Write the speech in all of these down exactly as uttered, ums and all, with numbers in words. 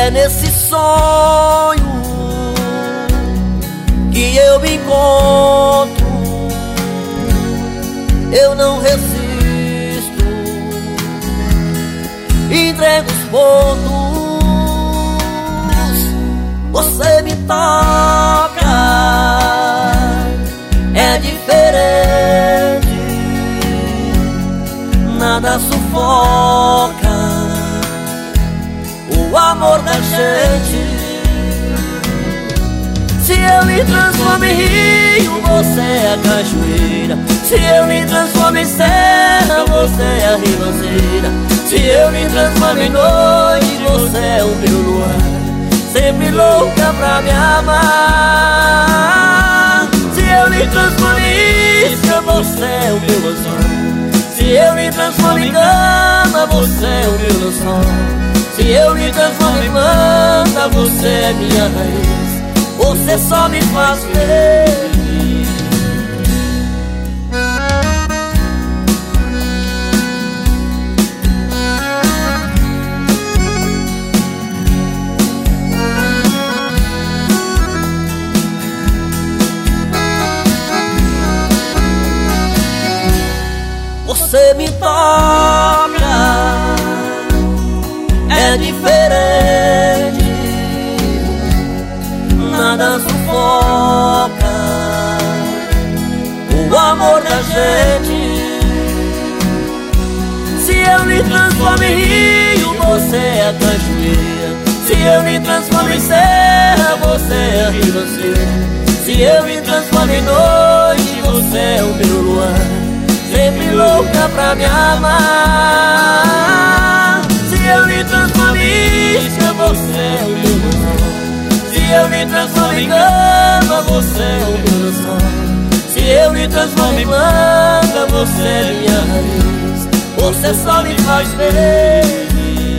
É nesse sonho que eu me encontro. Eu não resisto, entrego os pontos. Você me toca, é diferente, nada sufoca o amor da gente. Se eu me transformo em rio, você é a cachoeira. Se eu me transformo em serra, você é a ribanceira. Se eu me transformo em noite, você é o meu luar, sempre louca pra me amar. Se eu me transformo em isca, você é o meu anzol. Se eu me transformo em cama, você é o meu lençol. Se eu me transformo em planta, você é minha raiz. Você só me faz feliz. Você me toca, é diferente, nada sufoca o amor da gente. Se eu me transformo em rio, você é a cachoeira. Se eu me transformo em serra, você é a ribanceira. Se eu me transformo em noite, você é o meu luar, sempre louca pra me amar. Se eu me transformo em isca, você é o meu lençol. Se eu me transformo em cama, você é o meu lençol. Se eu me transformo em planta, você é minha raiz. Você só me faz feliz.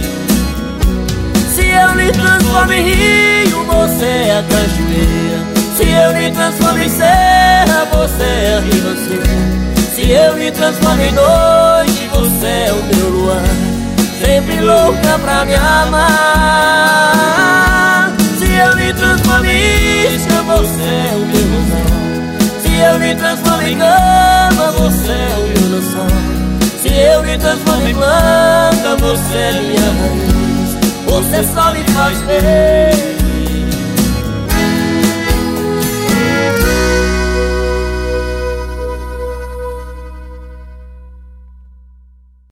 Se eu me transformo em rio, você é a cachoeira. Se eu me transformo em serra, você é a ribanceira. Se eu me transformo em noite, você é o meu luar, sempre louca pra me amar. Se eu me transformo em isca, você é o meu lençol. Se eu me transformo em cama, você é o meu lençol. Se eu me transformo em planta, você é minha raiz. Você só me faz feliz.